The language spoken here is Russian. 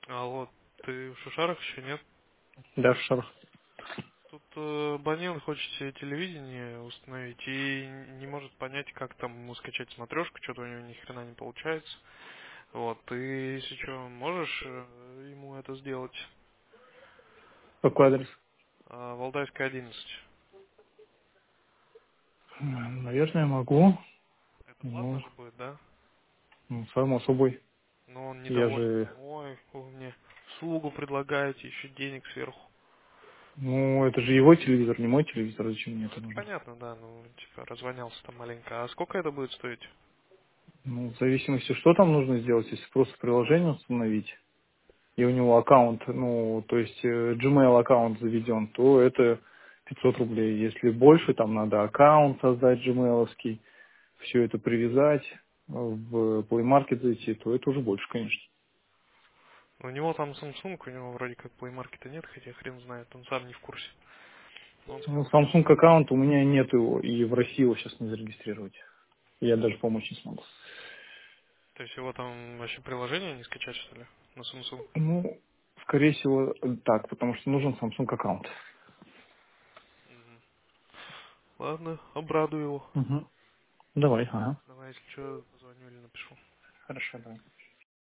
Алло, ты в Шушарах еще нет? Да, шар. Тут Банин хочет себе телевидение установить и не может понять, как там ему скачать смотрешку, что-то у него ни хрена не получается. Вот, ты, если что, можешь ему это сделать? Какой адрес? Валдайская 11. Наверное, могу. Это платно Ну, же будет, да? само собой. Но он Я недоволен же... там, ой, вы мне услугу предлагаете, еще денег сверху. Ну, это же его телевизор, не мой телевизор. Зачем мне Ну, это это нужно? понятно, да, ну, типа, развонялся там маленько. А сколько это будет стоить? Ну, в зависимости, что там нужно сделать, если просто приложение установить, и у него аккаунт, ну, то есть Gmail аккаунт заведен, то это 500 рублей. Если больше, там надо аккаунт создать gmail-овский, все это привязать, в Play Market зайти, то это уже больше, конечно. У него там Samsung, у него вроде как Play Market нет, хотя хрен знает, он сам не в курсе. Он Ну, сказал, что Samsung аккаунт у меня нет его, и в России его сейчас не зарегистрировать. Я даже помочь не смогу. то есть его там вообще приложение не скачать, что ли, на Samsung? Ну, скорее всего, так, потому что нужен Samsung аккаунт. Мгм. Ладно, обрадую его. Угу. Давай, ага. Давай, если что, позвоню или напишу. Хорошо, давай.